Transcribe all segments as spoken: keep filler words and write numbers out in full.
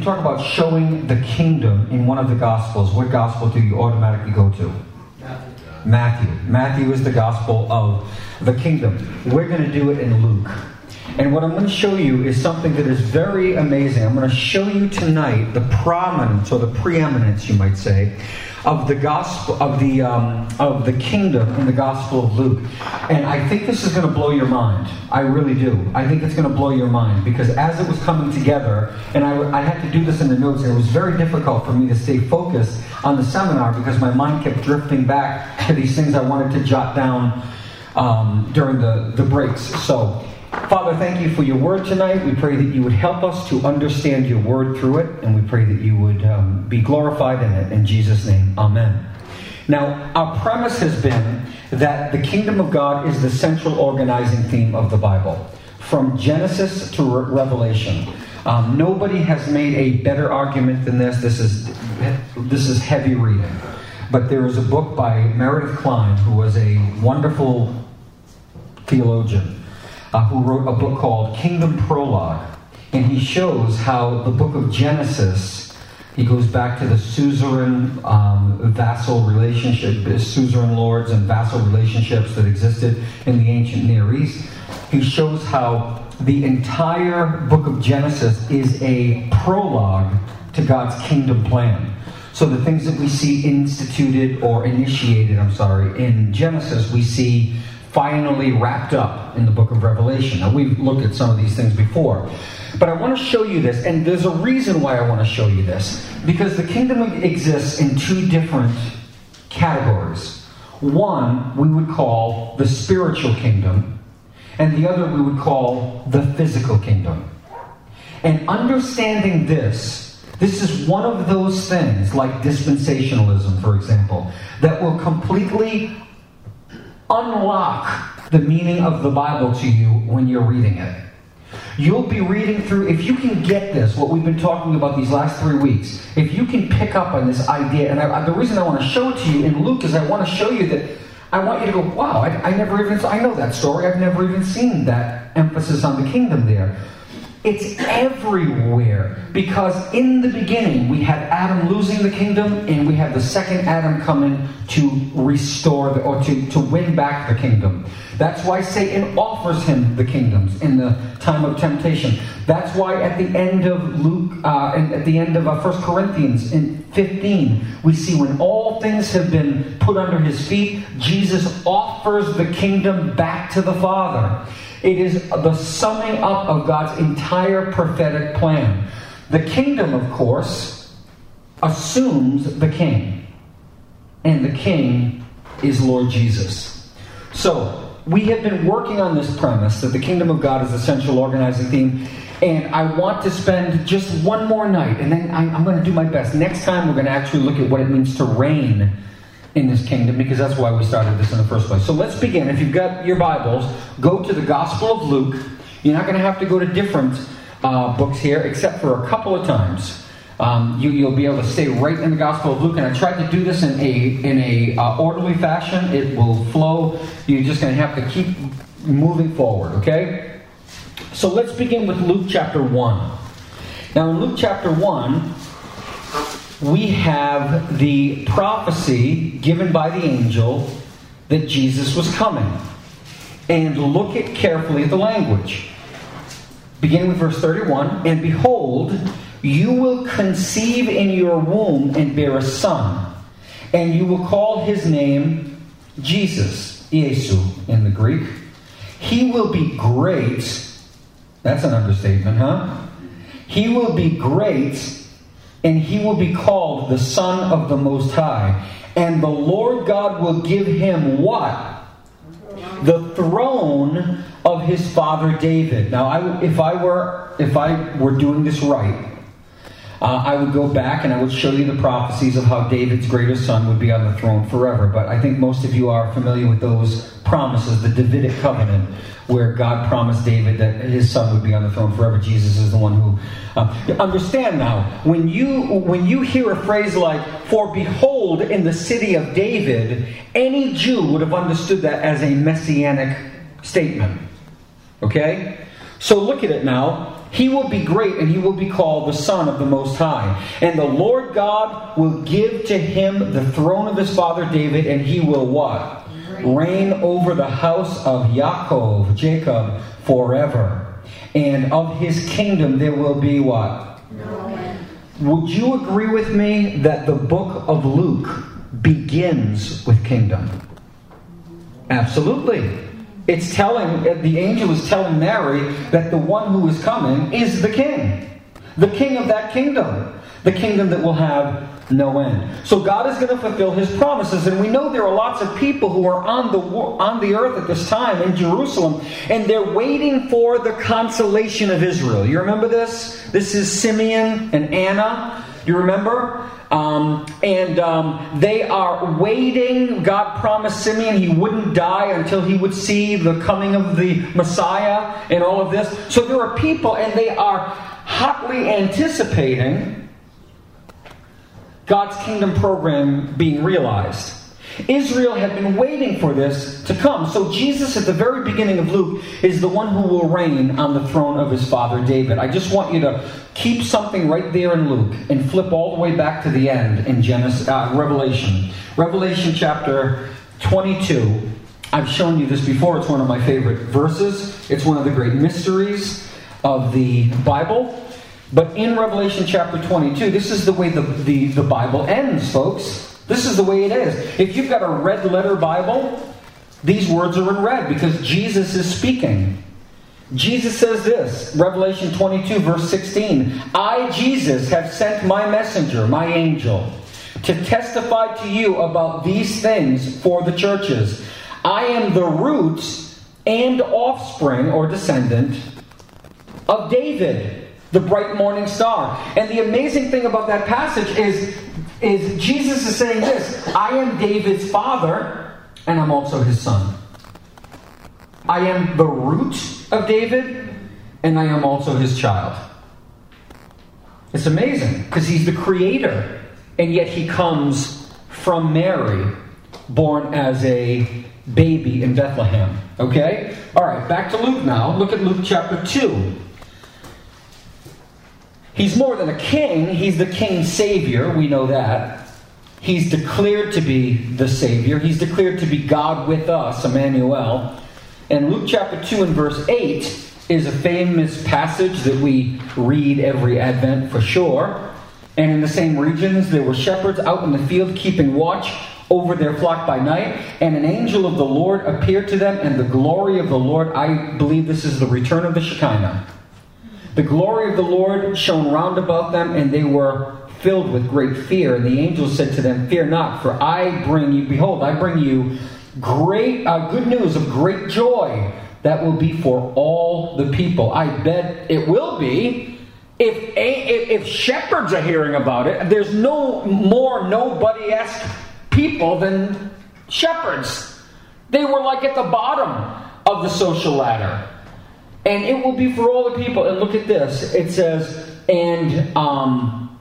talk about showing the kingdom in one of the Gospels, what Gospel do you automatically go to? Matthew. Matthew. Matthew is the Gospel of the kingdom. We're going to do it in Luke. And what I'm going to show you is something that is very amazing. I'm going to show you tonight the prominence, or the preeminence, you might say, of the gospel of the um, of the kingdom in the Gospel of Luke. And I think this is going to blow your mind. I really do. I think it's going to blow your mind, because as it was coming together, and I, I had to do this in the notes, and it was very difficult for me to stay focused on the seminar because my mind kept drifting back to these things I wanted to jot down um, during the, the breaks. So, Father, thank you for your word tonight. We pray that you would help us to understand your word through it, and we pray that you would um, be glorified in it. In Jesus' name, amen. Now, our premise has been that the kingdom of God is the central organizing theme of the Bible, from Genesis to Re- Revelation. Um, nobody has made a better argument than this. This is this is heavy reading. But there is a book by Meredith Kline, who was a wonderful theologian, Uh, who wrote a book called Kingdom Prologue. And he shows how the book of Genesis, he goes back to the suzerain um, vassal relationship, suzerain lords and vassal relationships that existed in the ancient Near East. He shows how the entire book of Genesis is a prologue to God's kingdom plan. So the things that we see instituted or initiated, I'm sorry, in Genesis, we see finally wrapped up in the book of Revelation. Now, we've looked at some of these things before, but I want to show you this, and there's a reason why I want to show you this, because the kingdom exists in two different categories. One we would call the spiritual kingdom, and the other we would call the physical kingdom. And understanding this, this is one of those things, like dispensationalism, for example, that will completely unlock the meaning of the Bible to you when you're reading it. You'll be reading through, if you can get this, what we've been talking about these last three weeks, if you can pick up on this idea, and I, the reason I want to show it to you in Luke is I want to show you that, I want you to go, wow, I, I never even, I know that story, I've never even seen that emphasis on the kingdom there. It's everywhere, because in the beginning we had Adam losing the kingdom, and we have the second Adam coming to restore the, or to, to win back the kingdom. That's why Satan offers him the kingdoms in the time of temptation. That's why at the end of Luke, uh, and at the end of uh, First Corinthians in fifteen, we see when all things have been put under his feet, Jesus offers the kingdom back to the Father. It is the summing up of God's entire prophetic plan. The kingdom, of course, assumes the king. And the king is Lord Jesus. So, we have been working on this premise that the kingdom of God is the central organizing theme. And I want to spend just one more night, and then I, I'm going to do my best. Next time, we're going to actually look at what it means to reign in this kingdom, because that's why we started this in the first place. So let's begin. If you've got your Bibles, go to the Gospel of Luke. You're not going to have to go to different uh, books here, except for a couple of times. Um, you, you'll be able to stay right in the Gospel of Luke, and I tried to do this in a in a uh, orderly fashion. It will flow. You're just going to have to keep moving forward, okay? So let's begin with Luke chapter one. Now in Luke chapter one, we have the prophecy given by the angel that Jesus was coming. And look at carefully at the language. Beginning with verse thirty-one, and behold, you will conceive in your womb and bear a son, and you will call his name Jesus, Iesu in the Greek. He will be great. That's an understatement, huh? He will be great, and he will be called the Son of the Most High. And the Lord God will give him what? The throne of his father David. Now, I, if I were if I were doing this right, uh, I would go back and I would show you the prophecies of how David's greatest son would be on the throne forever. But I think most of you are familiar with those promises, the Davidic covenant, where God promised David that his son would be on the throne forever. Jesus is the one who... Uh, understand now, when you when you hear a phrase like, for behold in the city of David, any Jew would have understood that as a messianic statement. Okay? So look at it now. He will be great, and he will be called the Son of the Most High. And the Lord God will give to him the throne of his father David, and he will what? Reign over the house of Yaakov, Jacob, forever. And of his kingdom there will be what? No end. Would you agree with me that the book of Luke begins with kingdom? Absolutely. It's telling, the angel is telling Mary that the one who is coming is the king. The king of that kingdom. The kingdom that will have no end. So God is going to fulfill his promises. And we know there are lots of people who are on the on the earth at this time in Jerusalem, and they're waiting for the consolation of Israel. You remember this? This is Simeon and Anna. You remember? Um, and um, they are waiting. God promised Simeon he wouldn't die until he would see the coming of the Messiah and all of this. So there are people, and they are hotly anticipating God's kingdom program being realized. Israel had been waiting for this to come. So Jesus, at the very beginning of Luke, is the one who will reign on the throne of his father David. I just want you to keep something right there in Luke and flip all the way back to the end in Genesis, uh, Revelation. Revelation chapter twenty-two. I've shown you this before. It's one of my favorite verses. It's one of the great mysteries of the Bible. But in Revelation chapter twenty-two, this is the way the, the, the Bible ends, folks. This is the way it is. If you've got a red letter Bible, these words are in red because Jesus is speaking. Jesus says this, Revelation twenty-two, verse sixteen. I, Jesus, have sent my messenger, my angel, to testify to you about these things for the churches. I am the root and offspring or descendant of David, the bright morning star. And the amazing thing about that passage is, is Jesus is saying this: I am David's father, and I'm also his son. I am the root of David, and I am also his child. It's amazing, because he's the creator, and yet he comes from Mary, born as a baby in Bethlehem. Okay? Alright, back to Luke now. Look at Luke chapter two. He's more than a king. He's the king's savior. We know that. He's declared to be the savior. He's declared to be God with us, Emmanuel. And Luke chapter two and verse eight is a famous passage that we read every Advent for sure. And in the same regions, there were shepherds out in the field keeping watch over their flock by night. And an angel of the Lord appeared to them, and the glory of the Lord, I believe this is the return of the Shekinah. The glory of the Lord shone round about them, and they were filled with great fear. And the angel said to them, fear not, for I bring you, behold, I bring you great uh, good news of great joy that will be for all the people. I bet it will be. If, if, if shepherds are hearing about it, there's no more nobody-esque people than shepherds. They were like at the bottom of the social ladder. And it will be for all the people. And look at this. It says, and um,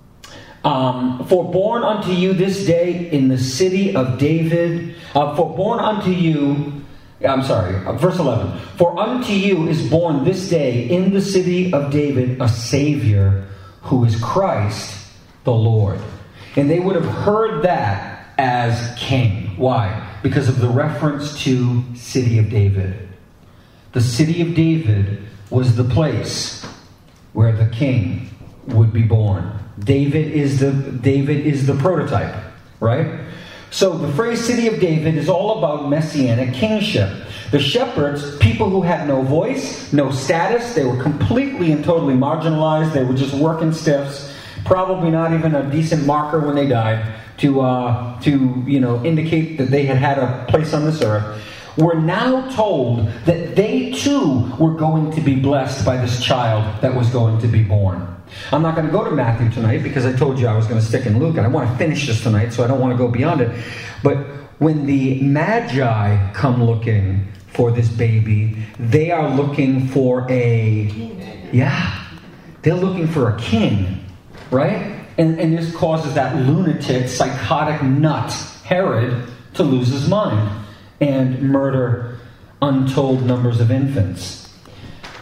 um, for born unto you this day in the city of David, uh, for born unto you, I'm sorry, uh, verse eleven. For unto you is born this day in the city of David a Savior who is Christ the Lord. And they would have heard that as king. Why? Because of the reference to city of David. The city of David was the place where the king would be born. David is the David is the prototype, right? So the phrase city of David is all about messianic kingship. The shepherds, people who had no voice, no status, they were completely and totally marginalized. They were just working stiffs, probably not even a decent marker when they died to uh, to you know indicate that they had had a place on this earth. We're now told that they too were going to be blessed by this child that was going to be born. I'm not going to go to Matthew tonight because I told you I was going to stick in Luke, and I want to finish this tonight, so I don't want to go beyond it. But when the Magi come looking for this baby, they are looking for a, yeah, they're looking for a king, right? And, and this causes that lunatic, psychotic nut, Herod, to lose his mind and murder untold numbers of infants.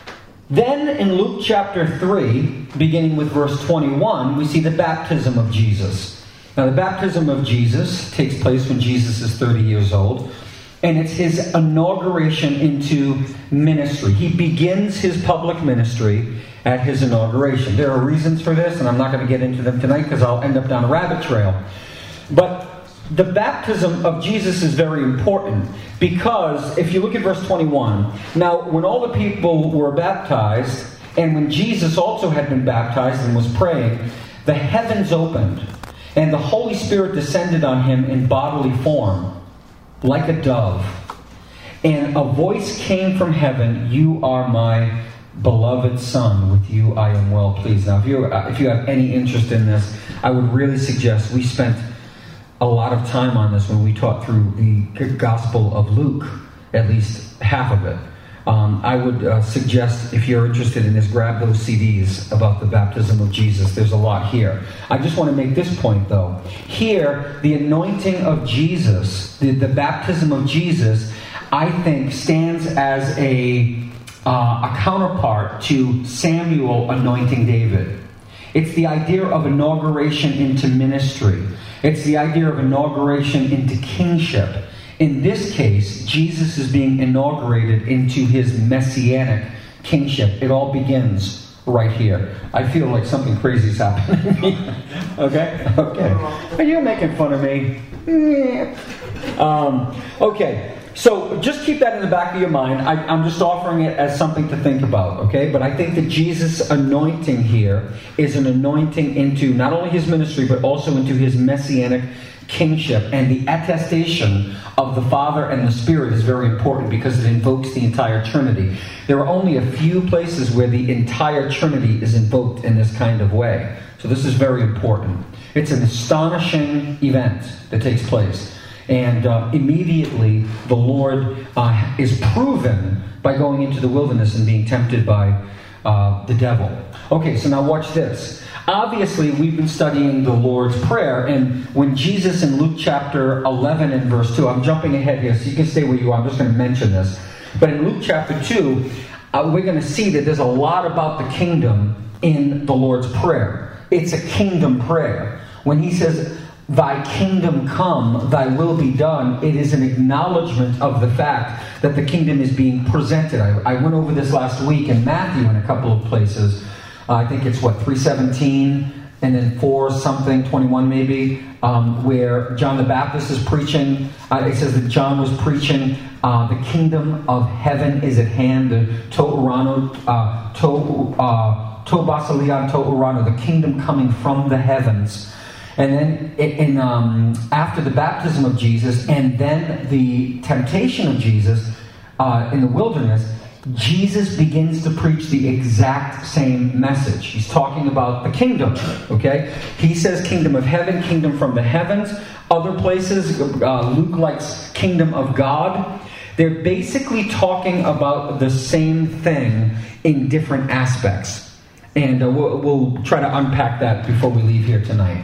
Then in Luke chapter three, beginning with verse twenty-one, we see the baptism of Jesus. Now the baptism of Jesus takes place when Jesus is thirty years old, and it's his inauguration into ministry. He begins his public ministry at his inauguration. There are reasons for this, and I'm not going to get into them tonight because I'll end up down a rabbit trail. But the baptism of Jesus is very important because if you look at verse twenty-one, now when all the people were baptized, and when Jesus also had been baptized and was praying, the heavens opened, and the Holy Spirit descended on him in bodily form, like a dove. And a voice came from heaven, "You are my beloved Son, with you I am well pleased." Now, if you if you have any interest in this, I would really suggest, we spent a lot of time on this when we taught through the Gospel of Luke, at least half of it. Um, I would uh, suggest, if you're interested in this, grab those C Ds about the baptism of Jesus. There's a lot here. I just want to make this point, though. Here, the anointing of Jesus, the, the baptism of Jesus, I think stands as a, uh, a counterpart to Samuel anointing David. It's the idea of inauguration into ministry. It's the idea of inauguration into kingship. In this case, Jesus is being inaugurated into his messianic kingship. It all begins right here. I feel like something crazy is happening. Okay? Okay. Are you making fun of me? um, okay. So just keep that in the back of your mind. I, I'm just offering it as something to think about, okay? But I think that Jesus' anointing here is an anointing into not only his ministry, but also into his messianic kingship. And the attestation of the Father and the Spirit is very important because it invokes the entire Trinity. There are only a few places where the entire Trinity is invoked in this kind of way. So this is very important. It's an astonishing event that takes place. And uh, immediately the Lord uh, is proven by going into the wilderness and being tempted by uh, the devil. Okay, so now watch this. Obviously, we've been studying the Lord's Prayer, and when Jesus in Luke chapter eleven and verse two, I'm jumping ahead here, so you can stay where you are, I'm just going to mention this. But in Luke chapter two, uh, we're going to see that there's a lot about the kingdom in the Lord's Prayer. It's a kingdom prayer. When he says, "Thy kingdom come, thy will be done," it is an acknowledgement of the fact that the kingdom is being presented. I, I went over this last week in Matthew in a couple of places. Uh, I think it's, what, three seventeen and then four something, twenty-one maybe, um, where John the Baptist is preaching. Uh, it says that John was preaching, uh, the kingdom of heaven is at hand, the to urano, uh, to, uh, to basilian, to urano, the kingdom coming from the heavens. And then in, um, after the baptism of Jesus and then the temptation of Jesus uh, in the wilderness, Jesus begins to preach the exact same message. He's talking about the kingdom, okay? He says kingdom of heaven, kingdom from the heavens. Other places, uh, Luke likes kingdom of God. They're basically talking about the same thing in different aspects. And uh, we'll, we'll try to unpack that before we leave here tonight.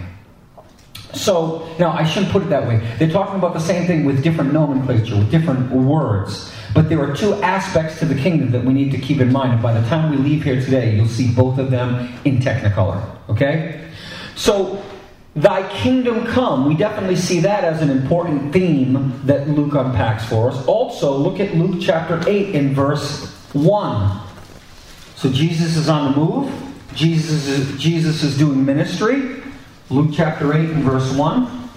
So, now I shouldn't put it that way. They're talking about the same thing with different nomenclature, with different words. But there are two aspects to the kingdom that we need to keep in mind. And by the time we leave here today, you'll see both of them in Technicolor. Okay? So, thy kingdom come. We definitely see that as an important theme that Luke unpacks for us. Also, look at Luke chapter eight in verse one. So Jesus is on the move. Jesus is, Jesus is doing ministry. Luke chapter eight and verse one.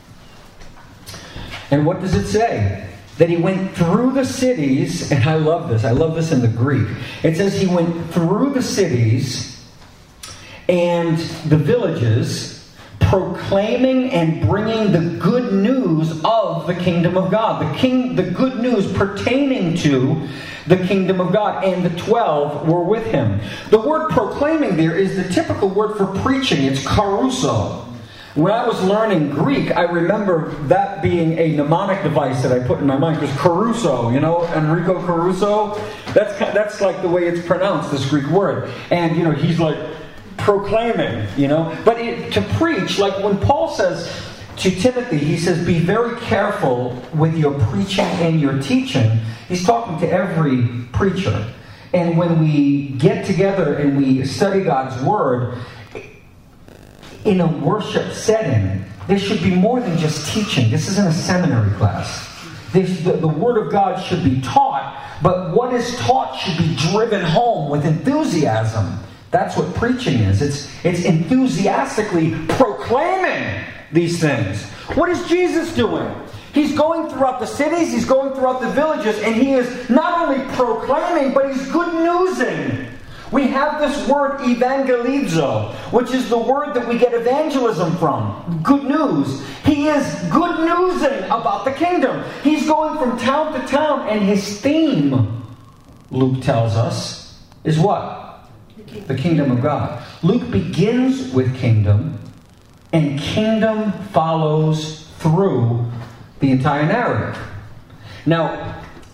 And what does it say? That he went through the cities, and I love this, I love this in the Greek. It says he went through the cities and the villages, proclaiming and bringing the good news of the kingdom of God. The king, the good news pertaining to the kingdom of God. And the twelve were with him. The word proclaiming there is the typical word for preaching. It's caruso. When I was learning Greek, I remember that being a mnemonic device that I put in my mind. Because Caruso, you know, Enrico Caruso, that's that's like the way it's pronounced, this Greek word. And, you know, he's like proclaiming, you know. But it, to preach, like when Paul says to Timothy, he says, be very careful with your preaching and your teaching. He's talking to every preacher. And when we get together and we study God's Word in a worship setting, there should be more than just teaching. This isn't a seminary class. This, the, the Word of God should be taught, but what is taught should be driven home with enthusiasm. That's what preaching is. It's, it's enthusiastically proclaiming these things. What is Jesus doing? He's going throughout the cities, he's going throughout the villages, and he is not only proclaiming, but he's good newsing. We have this word evangelizo, which is the word that we get evangelism from. Good news. He is good newsing about the kingdom. He's going from town to town, and his theme, Luke tells us, is what? The kingdom of God. Luke begins with kingdom, and kingdom follows through the entire narrative. Now,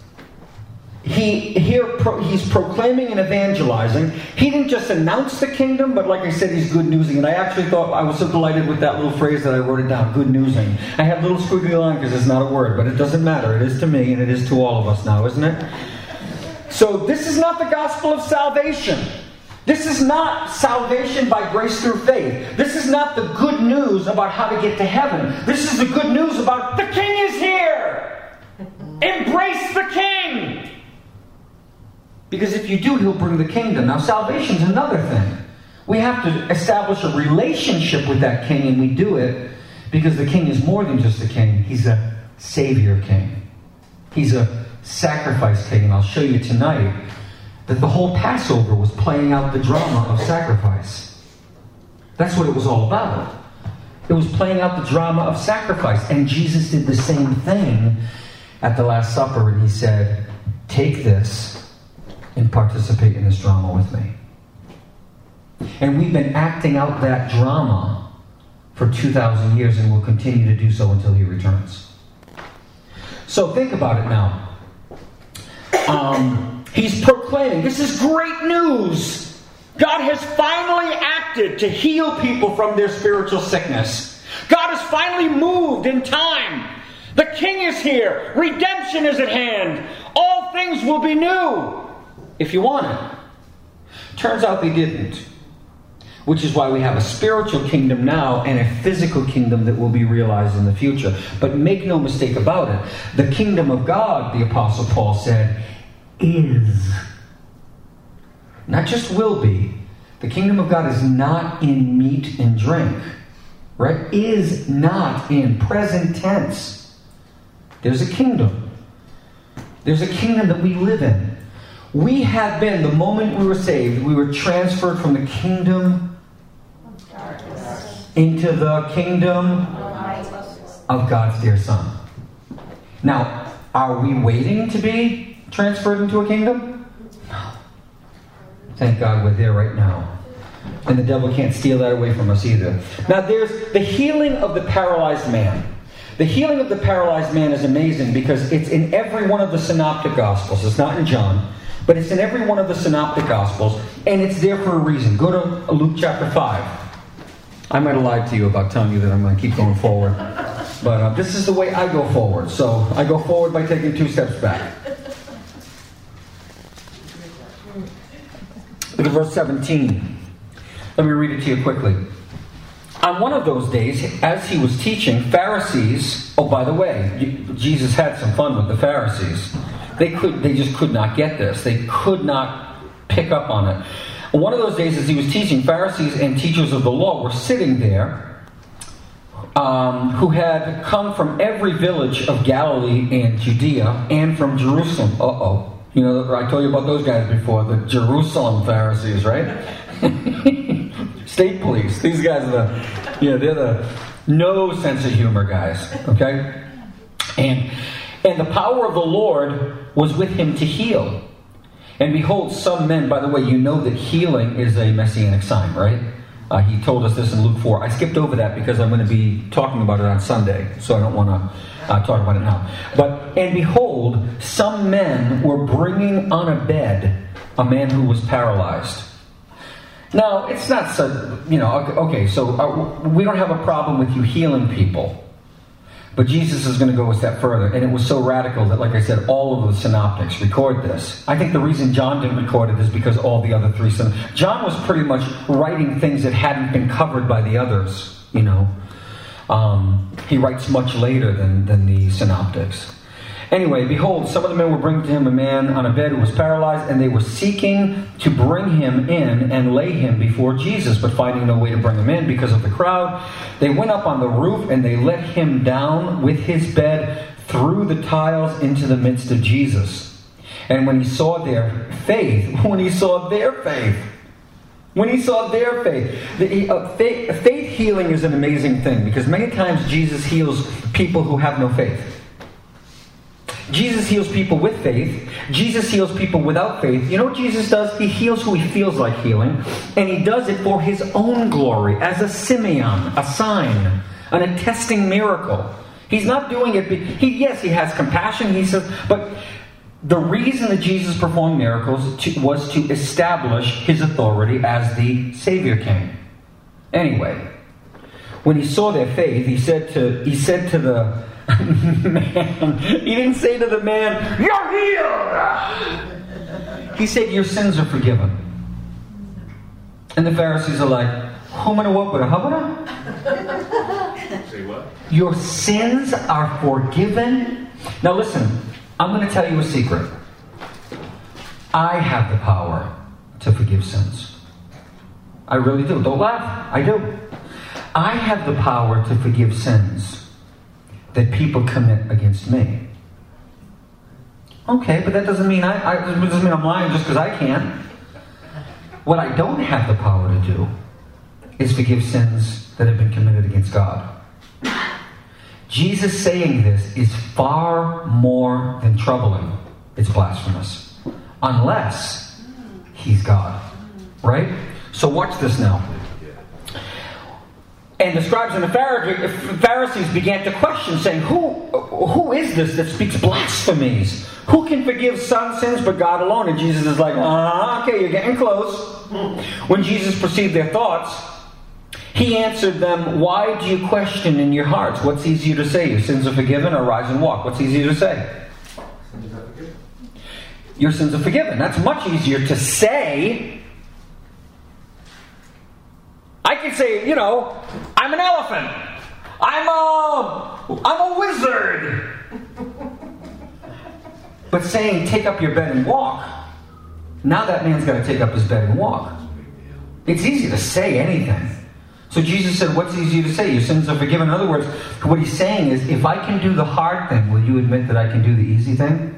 He here pro, he's proclaiming and evangelizing. He didn't just announce the kingdom, but like I said, he's good newsing. And I actually thought, I was so delighted with that little phrase that I wrote it down, good newsing. I have little squiggly line because it's not a word, but it doesn't matter. It is to me and it is to all of us now, isn't it? So this is not the gospel of salvation. This is not salvation by grace through faith. This is not the good news about how to get to heaven. This is the good news about the king is here. Embrace the king. Because if you do, he'll bring the kingdom. Now, salvation's another thing. We have to establish a relationship with that king, and we do it because the king is more than just a king. He's a savior king. He's a sacrifice king. And I'll show you tonight that the whole Passover was playing out the drama of sacrifice. That's what it was all about. It was playing out the drama of sacrifice. And Jesus did the same thing at the Last Supper, and he said, take this and participate in this drama with me. And we've been acting out that drama for two thousand years, and will continue to do so until he returns. So think about it now. Um, he's proclaiming, this is great news. God has finally acted to heal people from their spiritual sickness. God has finally moved in time. The king is here. Redemption is at hand. All things will be new. If you want it. Turns out they didn't. Which is why we have a spiritual kingdom now and a physical kingdom that will be realized in the future. But make no mistake about it. The kingdom of God, the Apostle Paul said, is. Not just will be. The kingdom of God is not in meat and drink. Right? Is not in present tense. There's a kingdom. There's a kingdom that we live in. We have been, the moment we were saved, we were transferred from the kingdom into the kingdom of God's dear Son. Now, are we waiting to be transferred into a kingdom? No. Thank God we're there right now. And the devil can't steal that away from us either. Now, there's the healing of the paralyzed man. The healing of the paralyzed man is amazing because it's in every one of the synoptic gospels. It's not in John. But it's in every one of the synoptic gospels, and it's there for a reason. Go to Luke chapter five. I might have lied to you about telling you that I'm going to keep going forward. But uh, this is the way I go forward. So I go forward by taking two steps back. Look at verse seventeen. Let me read it to you quickly. On one of those days, as he was teaching, Pharisees... Oh, by the way, Jesus had some fun with the Pharisees. They could, they just could not get this. They could not pick up on it. One of those days, as he was teaching, Pharisees and teachers of the law were sitting there, um, who had come from every village of Galilee and Judea and from Jerusalem. Uh-oh. You know, I told you about those guys before, the Jerusalem Pharisees, right? State police. These guys are the, you know, they're the no sense of humor guys, okay? And... And the power of the Lord was with him to heal. And behold, some men, by the way, you know that healing is a messianic sign, right? Uh, he told us this in Luke four. I skipped over that because I'm going to be talking about it on Sunday, so I don't want to uh, talk about it now. But, and behold, some men were bringing on a bed a man who was paralyzed. Now, it's not so, you know, okay, so uh, we don't have a problem with you healing people. But Jesus is going to go a step further. And it was so radical that, like I said, all of the synoptics record this. I think the reason John didn't record it is because all the other three... Syn- John was pretty much writing things that hadn't been covered by the others, you know. Um, he writes much later than, than the synoptics. Anyway, behold, some of the men were bringing to him a man on a bed who was paralyzed, and they were seeking to bring him in and lay him before Jesus, but finding no way to bring him in because of the crowd, they went up on the roof and they let him down with his bed through the tiles into the midst of Jesus. And when he saw their faith, when he saw their faith, when he saw their faith, the, uh, faith, faith healing is an amazing thing, because many times Jesus heals people who have no faith. Jesus heals people with faith. Jesus heals people without faith. You know what Jesus does? He heals who he feels like healing. And he does it for his own glory, as a Simeon, a sign, an attesting miracle. He's not doing it... He, yes, he has compassion, he says, but the reason that Jesus performed miracles to, was to establish his authority as the Savior King. Anyway, when he saw their faith, he said to he said to the man, he didn't say to the man, "You're healed." He said, "Your sins are forgiven." And the Pharisees are like, Say what? Your sins are forgiven. Now listen, I'm going to tell you a secret. I have the power to forgive sins. I really do. Don't laugh. I do. I have the power to forgive sins that people commit against me. Okay, but that doesn't mean I, I it doesn't mean I'm lying just because I can. What I don't have the power to do is forgive sins that have been committed against God. Jesus saying this is far more than troubling. It's blasphemous. Unless he's God. Right? So watch this now. And the scribes and the Pharisees began to question, saying, Who, who is this that speaks blasphemies? Who can forgive some sins but God alone? And Jesus is like, ah, okay, you're getting close. When Jesus perceived their thoughts, he answered them, "Why do you question in your hearts? What's easier to say? Your sins are forgiven, or rise and walk?" What's easier to say? Sins are forgiven. Your sins are forgiven. That's much easier to say. I can say, you know, I'm an elephant. I'm a, I'm a wizard. But saying, take up your bed and walk, now that man's got to take up his bed and walk. It's easy to say anything. So Jesus said, what's easier to say? Your sins are forgiven. In other words, what he's saying is, if I can do the hard thing, will you admit that I can do the easy thing?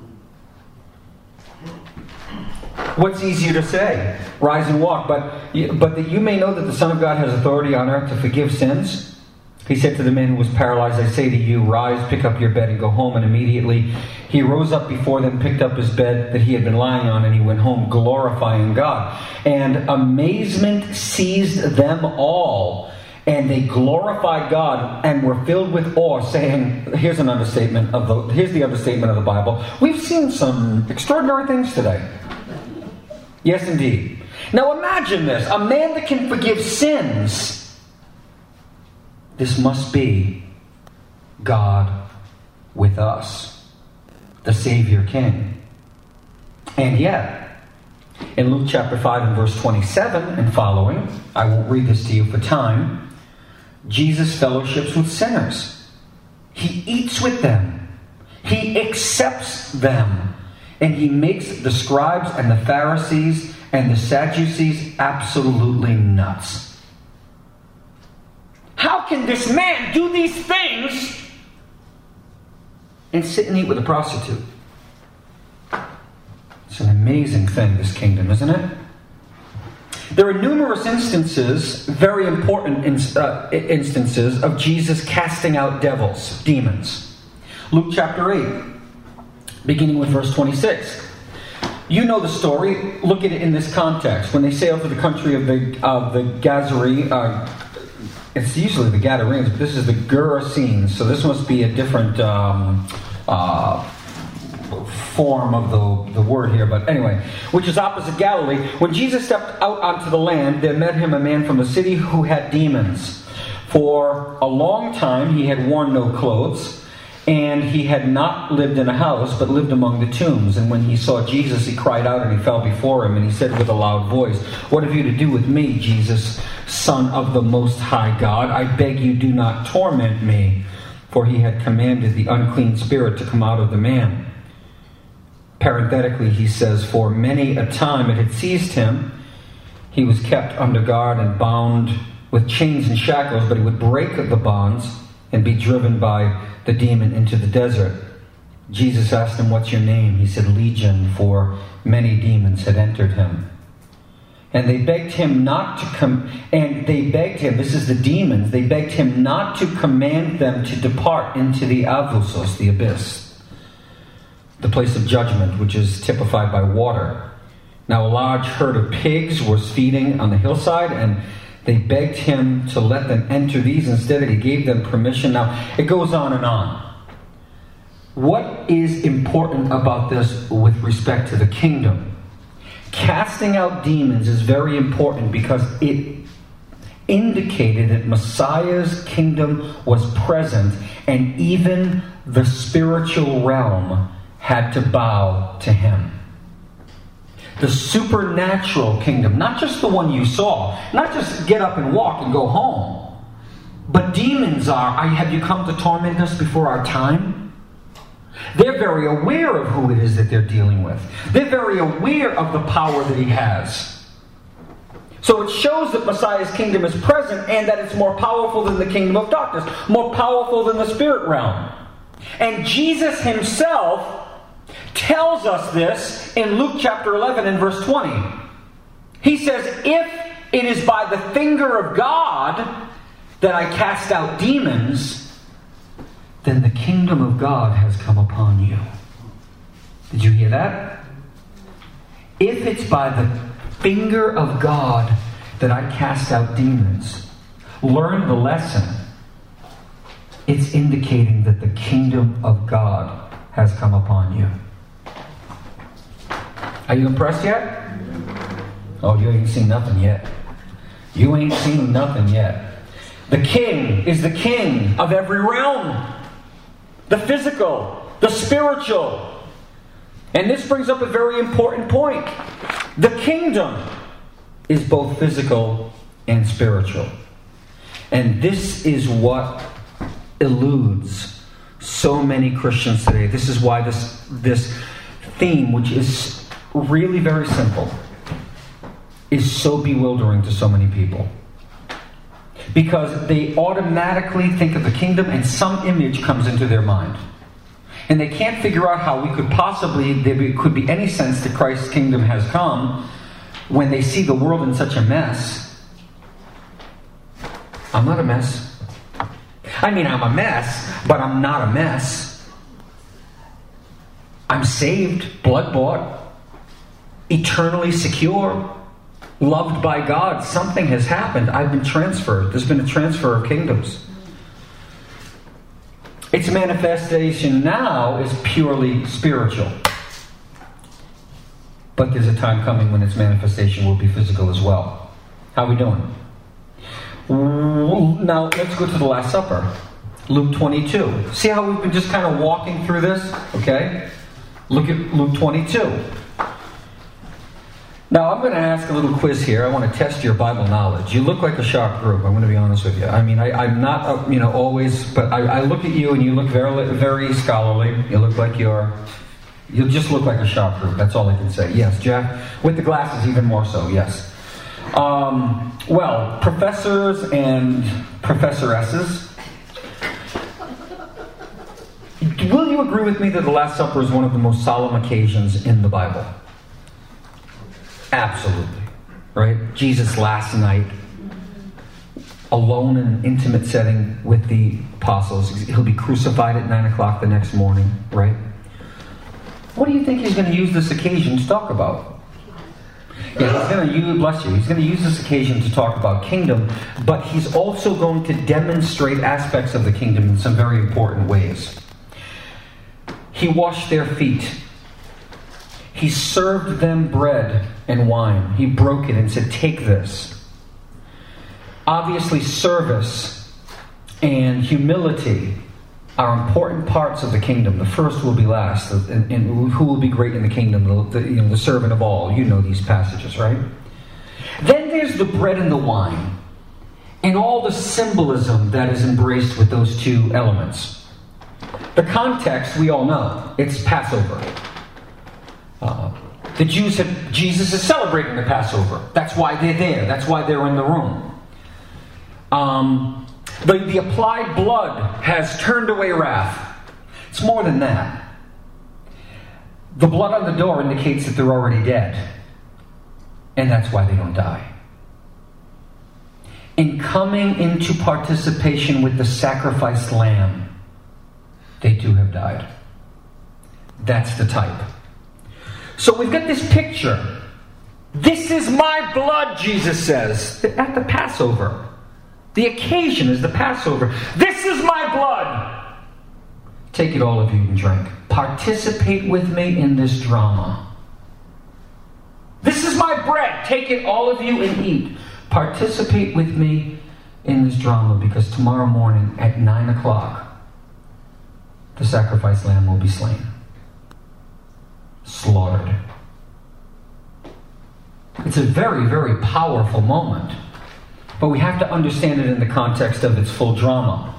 What's easier to say? Rise and walk. But, but that you may know that the Son of God has authority on earth to forgive sins. He said to the man who was paralyzed, I say to you, rise, pick up your bed, and go home. And immediately he rose up before them, picked up his bed that he had been lying on, and he went home glorifying God. And amazement seized them all. And they glorified God and were filled with awe, saying, here's an understatement of the, here's the understatement of the Bible. We've seen some extraordinary things today. Yes, indeed. Now imagine this. A man that can forgive sins. This must be God with us, the Savior King. And yet, in Luke chapter five and verse twenty-seven and following, I won't read this to you for time, Jesus fellowships with sinners. He eats with them. He accepts them. And he makes the scribes and the Pharisees and the Sadducees absolutely nuts. How can this man do these things and sit and eat with a prostitute? It's an amazing thing, this kingdom, isn't it? There are numerous instances, very important in, uh, instances, of Jesus casting out devils, demons. Luke chapter eight, beginning with verse twenty-six. You know the story. Look at it in this context. When they sailed to the country of the of the Gazarene, uh, it's usually the Gadarenes, but this is the Gerasenes, so this must be a different um, uh, form of the, the word here. But anyway, which is opposite Galilee. When Jesus stepped out onto the land, there met him a man from the city who had demons. For a long time he had worn no clothes, and he had not lived in a house, but lived among the tombs. And when he saw Jesus, he cried out and he fell before him, and he said with a loud voice, "What have you to do with me, Jesus, Son of the Most High God? I beg you, do not torment me." For he had commanded the unclean spirit to come out of the man. Parenthetically, he says, "For many a time it had seized him. He was kept under guard and bound with chains and shackles, but he would break the bonds and be driven by the demon into the desert." Jesus asked him, "What's your name?" He said, "Legion," for many demons had entered him. And they begged him not to come, and they begged him, this is the demons, they begged him not to command them to depart into the avusos, the abyss, the place of judgment, which is typified by water. Now a large herd of pigs was feeding on the hillside, and they begged him to let them enter these. Instead, he gave them permission. Now, it goes on and on. What is important about this with respect to the kingdom? Casting out demons is very important because it indicated that Messiah's kingdom was present, and even the spiritual realm had to bow to him. The supernatural kingdom, not just the one you saw, not just get up and walk and go home, but demons are, "I have you come to torment us before our time?" They're very aware of who it is that they're dealing with. They're very aware of the power that he has. So it shows that Messiah's kingdom is present and that it's more powerful than the kingdom of darkness, more powerful than the spirit realm. And Jesus himself tells us this in Luke chapter eleven and verse twenty. He says, "If it is by the finger of God that I cast out demons, then the kingdom of God has come upon you." Did you hear that? If it's by the finger of God that I cast out demons, learn the lesson. It's indicating that the kingdom of God has come upon you. Are you impressed yet? Oh, you ain't seen nothing yet. You ain't seen nothing yet. The king is the king of every realm. The physical, the spiritual. And this brings up a very important point. The kingdom is both physical and spiritual. And this is what eludes so many Christians today. This is why this, this theme, which is really very simple, is so bewildering to so many people. Because they automatically think of the kingdom and some image comes into their mind. And they can't figure out how we could possibly, there could be any sense that Christ's kingdom has come when they see the world in such a mess. I'm not a mess. I mean, I'm a mess, but I'm not a mess. I'm saved, blood-bought, eternally secure, loved by God. Something has happened. I've been transferred. There's been a transfer of kingdoms. Its manifestation now is purely spiritual. But there's a time coming when its manifestation will be physical as well. How are we doing? Now, let's go to the Last Supper. Luke twenty-two. See how we've been just kind of walking through this? Okay? Look at Luke twenty-two. Now, I'm going to ask a little quiz here. I want to test your Bible knowledge. You look like a sharp group. I'm going to be honest with you. I mean, I, I'm not, uh, you know, always, but I, I look at you and you look very, very scholarly. You look like you're, you just look like a sharp group. That's all I can say. Yes, Jack. With the glasses, even more so. Yes. Um, well, professors and professoresses, will you agree with me that the Last Supper is one of the most solemn occasions in the Bible? Absolutely. Right? Jesus last night, alone in an intimate setting with the apostles. He'll be crucified at nine o'clock the next morning. Right? What do you think he's going to use this occasion to talk about? Yeah, he's going to use, bless you, he's going to use this occasion to talk about kingdom, but he's also going to demonstrate aspects of the kingdom in some very important ways. He washed their feet. He served them bread and wine. He broke it and said, "Take this." Obviously, service and humility are important parts of the kingdom. The first will be last, and, and who will be great in the kingdom? The, the, you know, the servant of all. You know these passages, right? Then there's the bread and the wine, and all the symbolism that is embraced with those two elements. The context, we all know. It's Passover. Uh, the Jews have, Jesus is celebrating the Passover. That's why they're there. That's why they're in the room. Um, the, the applied blood has turned away wrath. It's more than that. The blood on the door indicates that they're already dead. And that's why they don't die. In coming into participation with the sacrificed lamb, they too have died. That's the type. So we've got this picture. This is my blood, Jesus says, at the Passover. The occasion is the Passover. This is my blood. Take it, all of you, and drink. Participate with me in this drama. This is my bread. Take it, all of you, and eat. Participate with me in this drama, because tomorrow morning at nine o'clock, the sacrificed lamb will be slain. Slaughtered. It's a very, very powerful moment. But we have to understand it in the context of its full drama.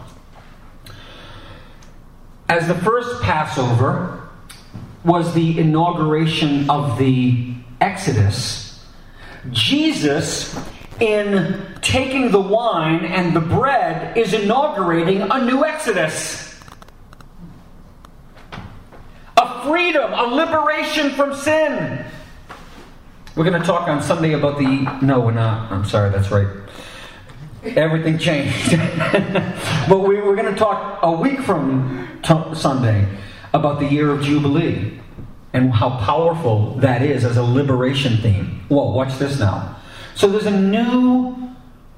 As the first Passover was the inauguration of the Exodus, Jesus, in taking the wine and the bread, is inaugurating a new Exodus. A freedom, a liberation from sin. We're going to talk on Sunday about the... No, we're not. I'm sorry, that's right. Everything changed. But we, we're going to talk a week from t- Sunday about the year of Jubilee and how powerful that is as a liberation theme. Whoa, watch this now. So there's a new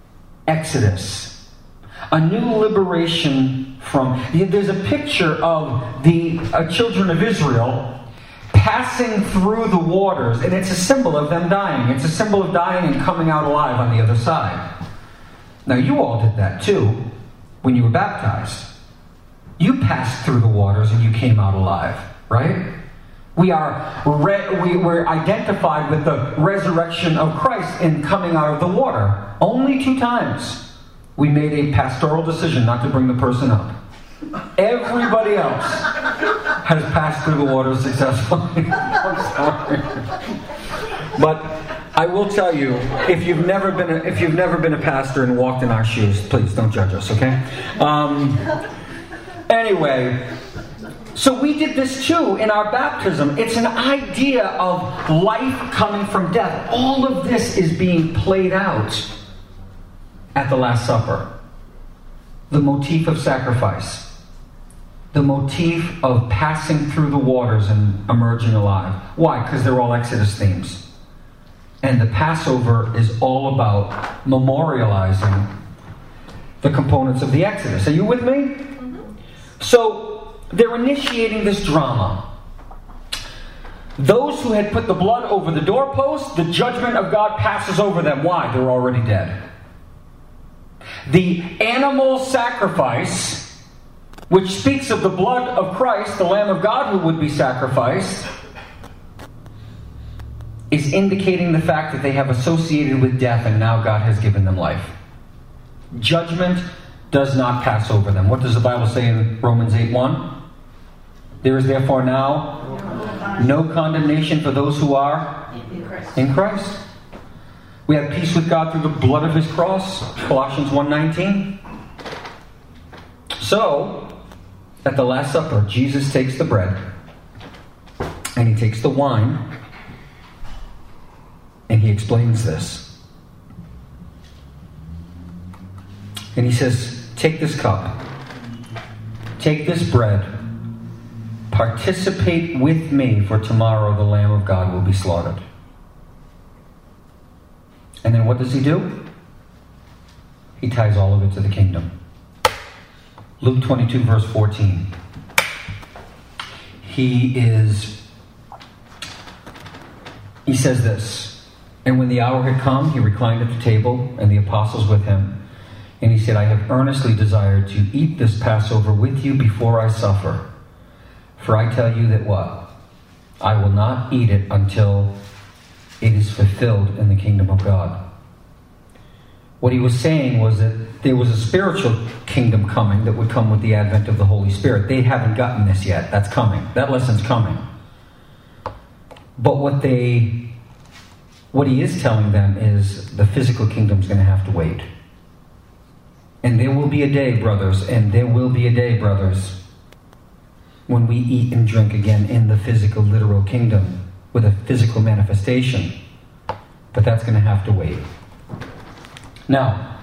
Exodus, a new liberation from... There's a picture of the uh, children of Israel passing through the waters, and it's a symbol of them dying. It's a symbol of dying and coming out alive on the other side. Now, you all did that too when you were baptized. You passed through the waters and you came out alive, right? We are re- we, we're identified with the resurrection of Christ in coming out of the water. Only two times we made a pastoral decision not to bring the person up. Everybody else has passed through the water successfully. I'm sorry. But I will tell you, if you've never been a, if you've never been a pastor and walked in our shoes, please don't judge us, okay? Um, anyway, so we did this too in our baptism. It's an idea of life coming from death. All of this is being played out at the Last Supper. The motif of sacrifice. The motif of passing through the waters and emerging alive. Why? Because they're all Exodus themes. And the Passover is all about memorializing the components of the Exodus. Are you with me? Mm-hmm. So, they're initiating this drama. Those who had put the blood over the doorpost, the judgment of God passes over them. Why? They're already dead. The animal sacrifice, which speaks of the blood of Christ, the Lamb of God who would be sacrificed, is indicating the fact that they have associated with death and now God has given them life. Judgment does not pass over them. What does the Bible say in Romans eight one? There is therefore now no condemnation for those who are in Christ. We have peace with God through the blood of His cross. Colossians one nineteen. So, at the Last Supper, Jesus takes the bread and He takes the wine. And He explains this. And He says, take this cup. Take this bread. Participate with me, for tomorrow the Lamb of God will be slaughtered. And then what does He do? He ties all of it to the kingdom. Luke twenty-two, verse fourteen. He is... He says this. And when the hour had come, He reclined at the table, and the apostles with Him. And he said, I have earnestly desired to eat this Passover with you before I suffer. For I tell you that what? I will not eat it until it is fulfilled in the kingdom of God. What he was saying was that there was a spiritual kingdom coming that would come with the advent of the Holy Spirit. They haven't gotten this yet. That's coming. That lesson's coming. But what they, what he is telling them is the physical kingdom's going to have to wait. And there will be a day, brothers, and there will be a day, brothers, when we eat and drink again in the physical, literal kingdom with a physical manifestation. But that's going to have to wait. Now,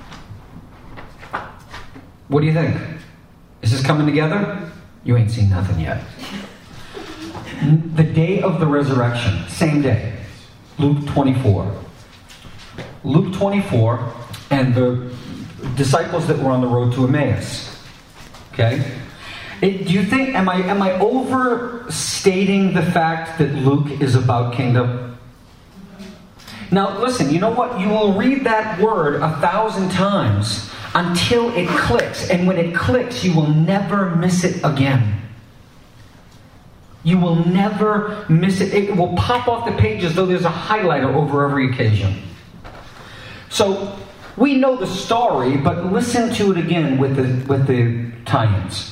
what do you think? Is this coming together? You ain't seen nothing yet. The day of the resurrection, same day, Luke twenty-four. Luke twenty-four, and the disciples that were on the road to Emmaus. Okay? It, do you think, am I am I overstating the fact that Luke is about kingdom? Now listen, you know what? You will read that word a thousand times until it clicks. And when it clicks, you will never miss it again. You will never miss it. It will pop off the page as though there's a highlighter over every occasion. So, we know the story, but listen to it again with the, with the tie-ins.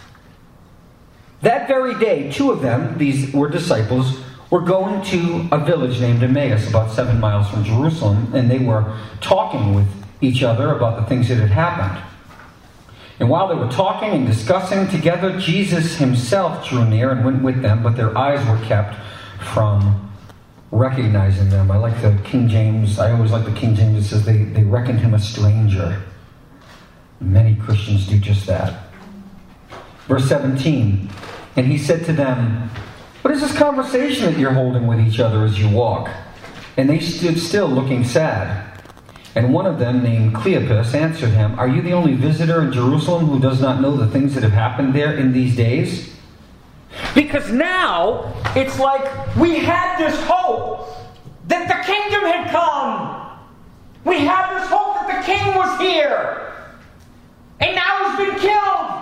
That very day, two of them, these were disciples, were going to a village named Emmaus, about seven miles from Jerusalem, and they were talking with each other about the things that had happened. And while they were talking and discussing together, Jesus himself drew near and went with them, but their eyes were kept from recognizing them. I like the King James, I always like the King James that says they, they reckoned him a stranger. Many Christians do just that. Verse seventeen, and he said to them, what is this conversation that you're holding with each other as you walk? And they stood still looking sad. And one of them, named Cleopas, answered him, are you the only visitor in Jerusalem who does not know the things that have happened there in these days? Because now, it's like we had this hope that the kingdom had come. We had this hope that the king was here. And now he's been killed.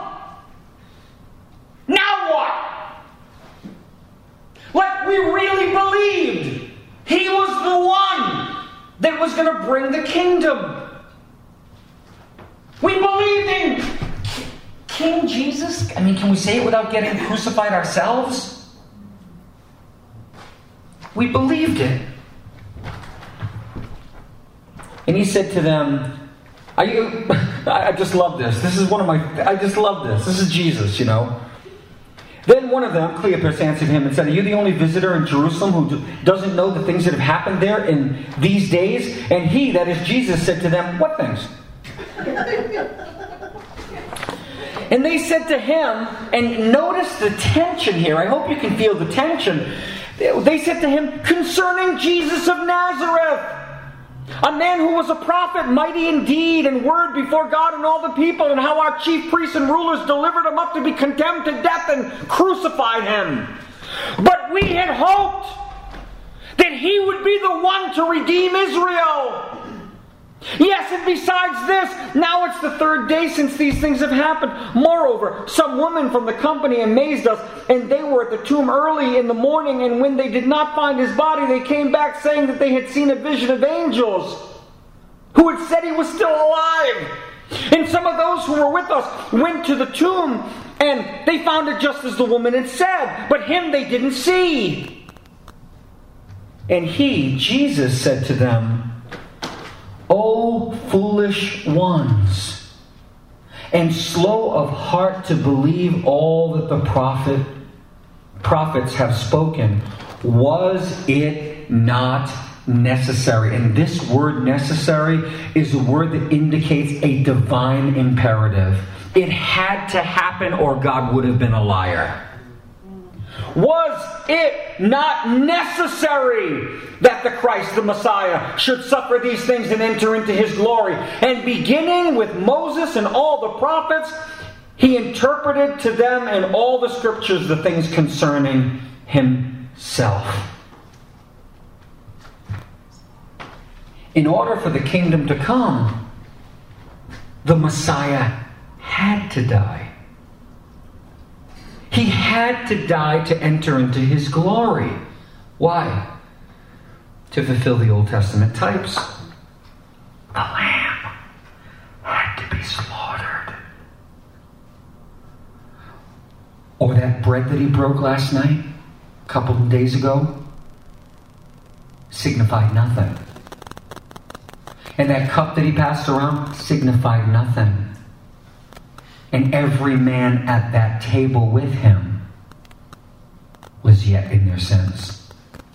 Now what? Like we really believed he was the one that was going to bring the kingdom. We believed in King Jesus. I mean, can we say it without getting crucified ourselves? We believed it. And he said to them, are you, I just love this. This is one of my, I just love this. This is Jesus, you know. Then one of them, Cleopas, answered him and said, are you the only visitor in Jerusalem who doesn't know the things that have happened there in these days? And he, that is Jesus, said to them, what things? And they said to him, and notice the tension here. I hope you can feel the tension. They said to him, concerning Jesus of Nazareth, a man who was a prophet, mighty in deed and word before God and all the people, and how our chief priests and rulers delivered him up to be condemned to death and crucified him. But we had hoped that he would be the one to redeem Israel. Yes, and besides this, now it's the third day since these things have happened. Moreover, some women from the company amazed us, and they were at the tomb early in the morning, and when they did not find his body, they came back saying that they had seen a vision of angels who had said he was still alive. And some of those who were with us went to the tomb, and they found it just as the woman had said, but him they didn't see. And he, Jesus, said to them, O foolish ones, and slow of heart to believe all that the prophet, prophets have spoken, was it not necessary? And this word necessary is a word that indicates a divine imperative. It had to happen or God would have been a liar. Was it not necessary that the Christ, the Messiah, should suffer these things and enter into his glory? And beginning with Moses and all the prophets, he interpreted to them in all the scriptures the things concerning himself. In order for the kingdom to come, the Messiah had to die. He had to die to enter into his glory. Why? To fulfill the Old Testament types. The lamb had to be slaughtered. Or that bread that he broke last night, a couple of days ago, signified nothing. And that cup that he passed around signified nothing. And every man at that table with him was yet in their sins.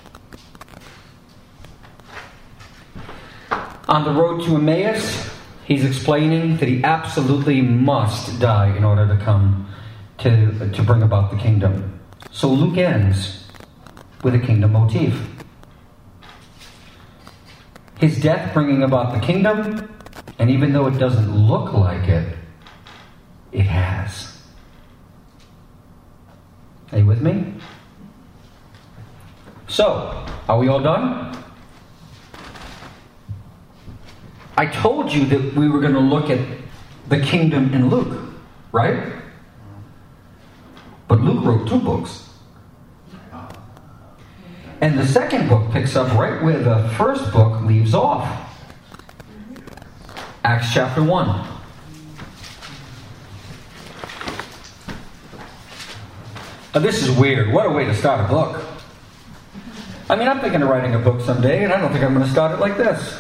On the road to Emmaus, he's explaining that he absolutely must die in order to come to, to bring about the kingdom. So Luke ends with a kingdom motif. His death bringing about the kingdom, and even though it doesn't look like it, it has. Are you with me? So, are we all done? I told you that we were going to look at the kingdom in Luke, right? But Luke wrote two books. And the second book picks up right where the first book leaves off. Acts chapter one. Now, this is weird. What a way to start a book. I mean, I'm thinking of writing a book someday, and I don't think I'm going to start it like this.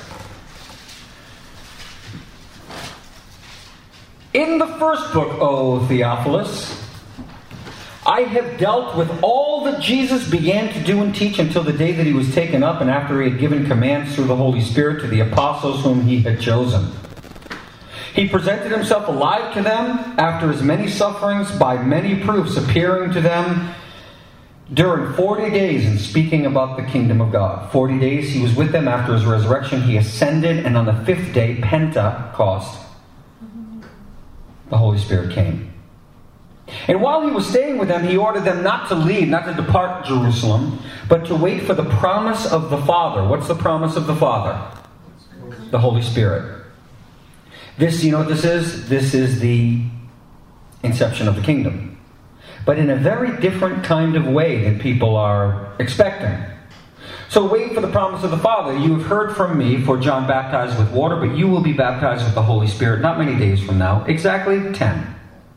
In the first book, O Theophilus, I have dealt with all that Jesus began to do and teach until the day that he was taken up and after he had given commands through the Holy Spirit to the apostles whom he had chosen. He presented himself alive to them after his many sufferings by many proofs, appearing to them during forty days and speaking about the kingdom of God. Forty days he was with them after his resurrection. He ascended, and on the fifth day, Pentecost, the Holy Spirit came. And while he was staying with them, he ordered them not to leave, not to depart Jerusalem, but to wait for the promise of the Father. What's the promise of the Father? The Holy Spirit. This, you know what this is? This is the inception of the kingdom. But in a very different kind of way than people are expecting. So wait for the promise of the Father. You have heard from me, for John baptized with water, but you will be baptized with the Holy Spirit not many days from now. Exactly ten.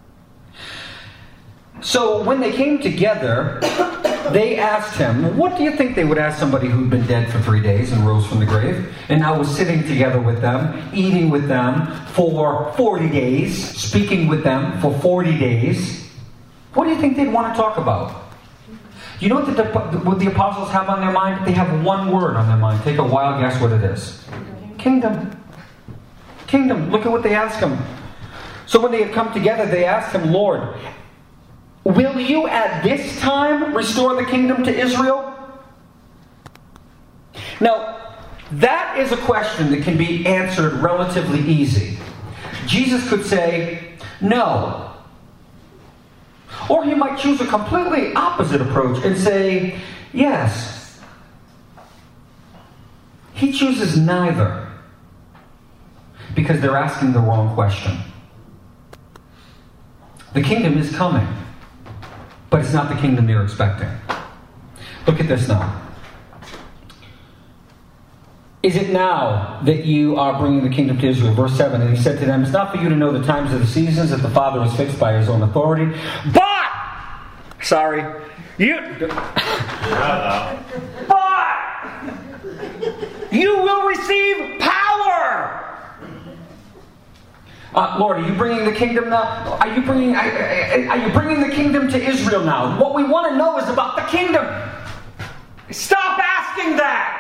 So when they came together, they asked him, what do you think they would ask somebody who'd been dead for three days and rose from the grave, and now was sitting together with them, eating with them for forty days, speaking with them for forty days? What do you think they'd want to talk about? You know what the, what the apostles have on their mind? They have one word on their mind. Take a wild guess what it is. Kingdom. Kingdom. Look at what they ask him. So when they had come together, they asked him, Lord, will you at this time restore the kingdom to Israel? Now, that is a question that can be answered relatively easy. Jesus could say, no. Or he might choose a completely opposite approach and say, yes. He chooses neither. Because they're asking the wrong question. The kingdom is coming. But it's not the kingdom they're expecting. Look at this now. Is it now that you are bringing the kingdom to Israel? Verse seven, and he said to them, it's not for you to know the times of the seasons that the Father has fixed by his own authority. But, sorry, you, but, you will receive power. Uh, Lord, are you bringing the kingdom now? Are you bringing? Are you bringing the kingdom to Israel now? What we want to know is about the kingdom. Stop asking that.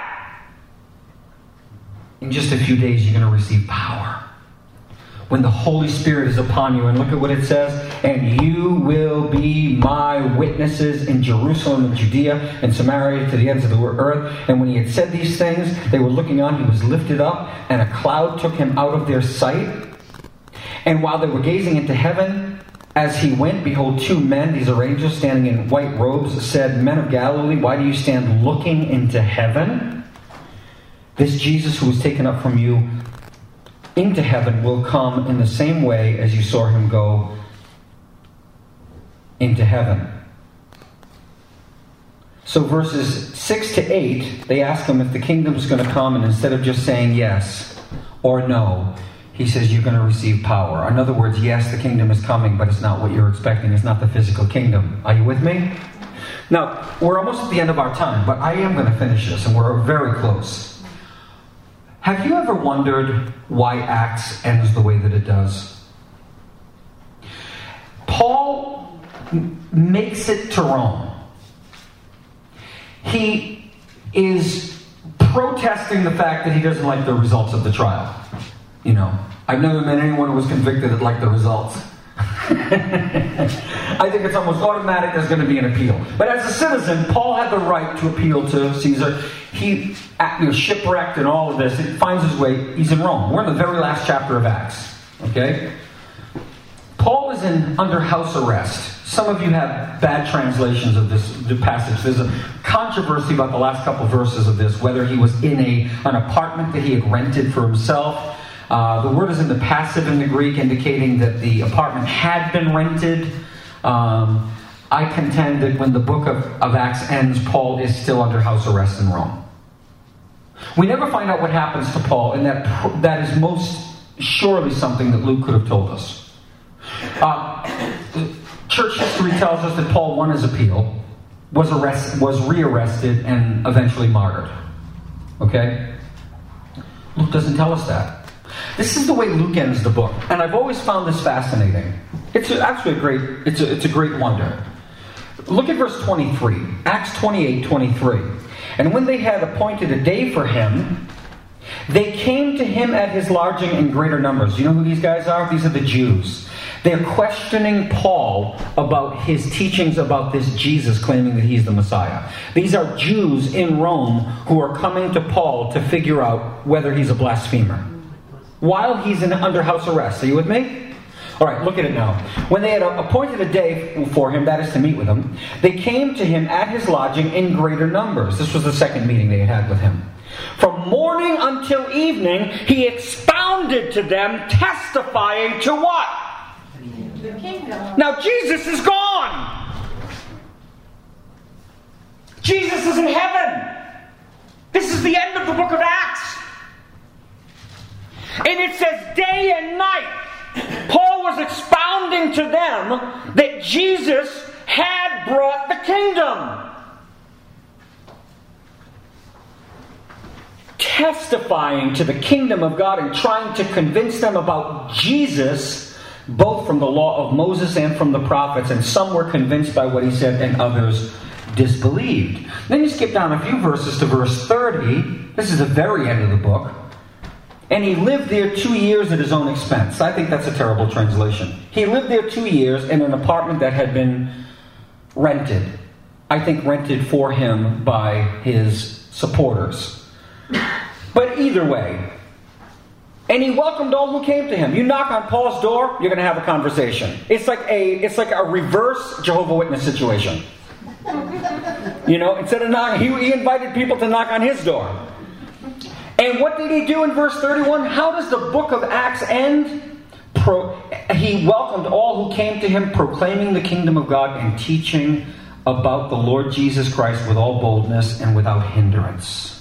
In just a few days, you're going to receive power when the Holy Spirit is upon you. And look at what it says: and you will be my witnesses in Jerusalem and Judea and Samaria to the ends of the earth. And when he had said these things, they were looking on. He was lifted up, and a cloud took him out of their sight. And while they were gazing into heaven, as he went, behold, two men, these are angels standing in white robes, said, Men of Galilee, why do you stand looking into heaven? This Jesus who was taken up from you into heaven will come in the same way as you saw him go into heaven. So verses six to eight, they ask him if the kingdom is going to come, and instead of just saying yes or no, he says you're going to receive power. In other words, yes, the kingdom is coming, but it's not what you're expecting. It's not the physical kingdom. Are you with me? Now, we're almost at the end of our time, but I am going to finish this, and we're very close. Have you ever wondered why Acts ends the way that it does? Paul m- makes it to Rome. He is protesting the fact that he doesn't like the results of the trial. You know, I've never met anyone who was convicted that liked the results. I think it's almost automatic there's going to be an appeal. But as a citizen, Paul had the right to appeal to Caesar. He, you know, shipwrecked and all of this. He finds his way. He's in Rome. We're in the very last chapter of Acts. Okay? Paul is in under house arrest. Some of you have bad translations of this passage. There's a controversy about the last couple verses of this, whether he was in a an apartment that he had rented for himself. Uh, the word is in the passive in the Greek, indicating that the apartment had been rented. Um, I contend that when the book of, of Acts ends, Paul is still under house arrest in Rome. We never find out what happens to Paul, and that that is most surely something that Luke could have told us. Uh, church history tells us that Paul won his appeal, was arrested, was rearrested, and eventually martyred. Okay? Luke doesn't tell us that. This is the way Luke ends the book, and I've always found this fascinating. It's actually a great, it's a, it's a great wonder. Look at verse twenty-three, Acts twenty-eight twenty-three. And when they had appointed a day for him, they came to him at his lodging in greater numbers. You know who these guys are? These are the Jews. They're questioning Paul about his teachings about this Jesus, claiming that he's the Messiah. These are Jews in Rome who are coming to Paul to figure out whether he's a blasphemer, while he's in under house arrest. Are you with me? All right, look at it now. When they had appointed a day for him, that is to meet with him, they came to him at his lodging in greater numbers. This was the second meeting they had had with him. From morning until evening, he expounded to them, testifying to what? The kingdom. Now Jesus is gone. Jesus is in heaven. This is the end of the book of Acts. And it says day and night, Paul was expounding to them that Jesus had brought the kingdom. Testifying to the kingdom of God and trying to convince them about Jesus, both from the law of Moses and from the prophets. And some were convinced by what he said and others disbelieved. Then you skip down a few verses to verse thirty. This is the very end of the book. And he lived there two years at his own expense. I think that's a terrible translation. He lived there two years in an apartment that had been rented. I think rented for him by his supporters. But either way. And he welcomed all who came to him. You knock on Paul's door, you're going to have a conversation. It's like a, it's like a reverse Jehovah's Witness situation. You know, instead of knocking, he, he invited people to knock on his door. And what did he do in verse thirty-one? How does the book of Acts end? Pro, he welcomed all who came to him, proclaiming the kingdom of God and teaching about the Lord Jesus Christ with all boldness and without hindrance.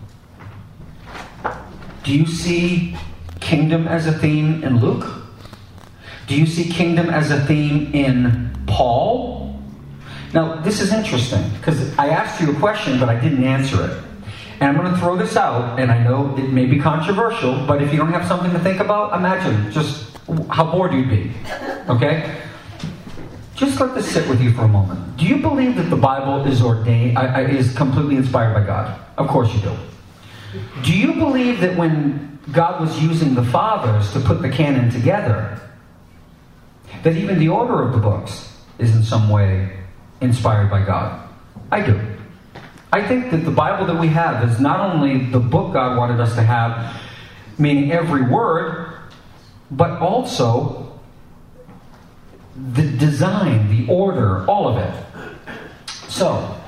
Do you see kingdom as a theme in Luke? Do you see kingdom as a theme in Paul? Now, this is interesting, because I asked you a question, but I didn't answer it. And I'm going to throw this out, and I know it may be controversial, but if you don't have something to think about, imagine just how bored you'd be. Okay? Just let this sit with you for a moment. Do you believe that the Bible is ordained, uh, is completely inspired by God? Of course you do. Do you believe that when God was using the fathers to put the canon together, that even the order of the books is in some way inspired by God? I do. I think that the Bible that we have is not only the book God wanted us to have, meaning every word, but also the design, the order, all of it. So,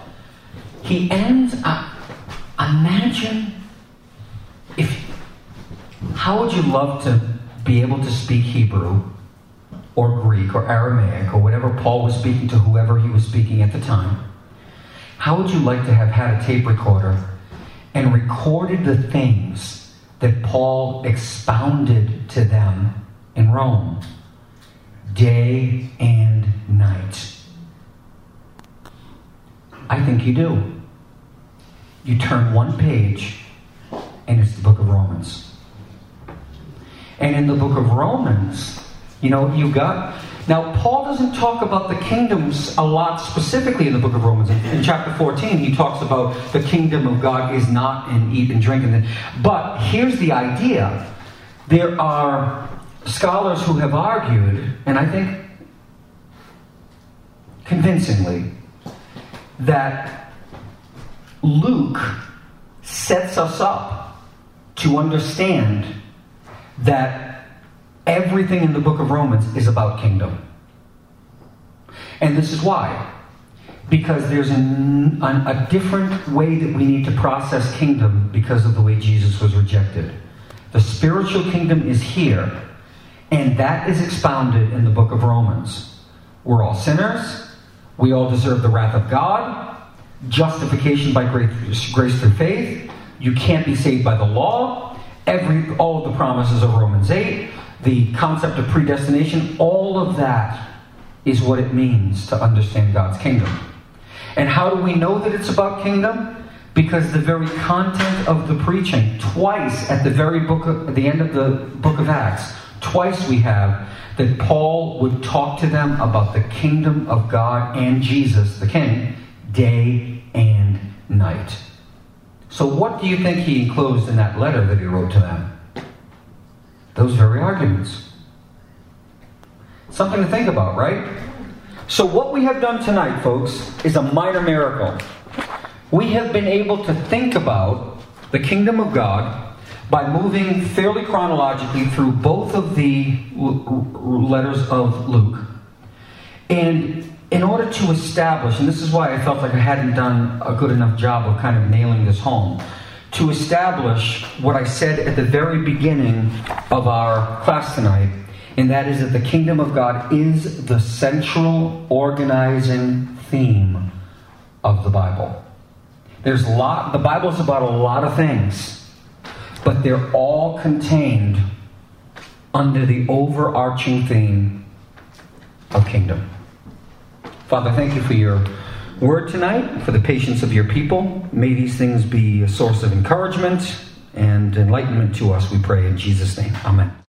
he ends up, imagine if How would you love to be able to speak Hebrew or Greek or Aramaic or whatever Paul was speaking to whoever he was speaking at the time? How would you like to have had a tape recorder and recorded the things that Paul expounded to them in Rome, day and night? I think you do. You turn one page, and it's the book of Romans. And in the book of Romans, you know, you got... Now, Paul doesn't talk about the kingdoms a lot specifically in the book of Romans. In, in chapter fourteen, he talks about the kingdom of God is not in eat and drink. And but here's the idea. There are scholars who have argued, and I think convincingly, that Luke sets us up to understand that everything in the book of Romans is about kingdom. And this is why. Because there's an, an, a different way that we need to process kingdom because of the way Jesus was rejected. The spiritual kingdom is here, and that is expounded in the book of Romans. We're all sinners. We all deserve the wrath of God. Justification by grace, grace through faith. You can't be saved by the law. Every all of the promises of Romans eight. The concept of predestination, all of that is what it means to understand God's kingdom. And how do we know that it's about kingdom? Because the very content of the preaching, twice at the very book of, at the end of the book of Acts, twice we have that Paul would talk to them about the kingdom of God and Jesus, the King, day and night. So what do you think he enclosed in that letter that he wrote to them? Those very arguments. Something to think about, right? So what we have done tonight, folks, is a minor miracle. We have been able to think about the kingdom of God by moving fairly chronologically through both of the letters of Luke. And in order to establish, and this is why I felt like I hadn't done a good enough job of kind of nailing this home, to establish what I said at the very beginning of our class tonight, and that is that the kingdom of God is the central organizing theme of the Bible. There's a lot, the Bible is about a lot of things, but they're all contained under the overarching theme of kingdom. Father, thank you for your word tonight, for the patience of your people. May these things be a source of encouragement and enlightenment to us, we pray in Jesus' name. Amen.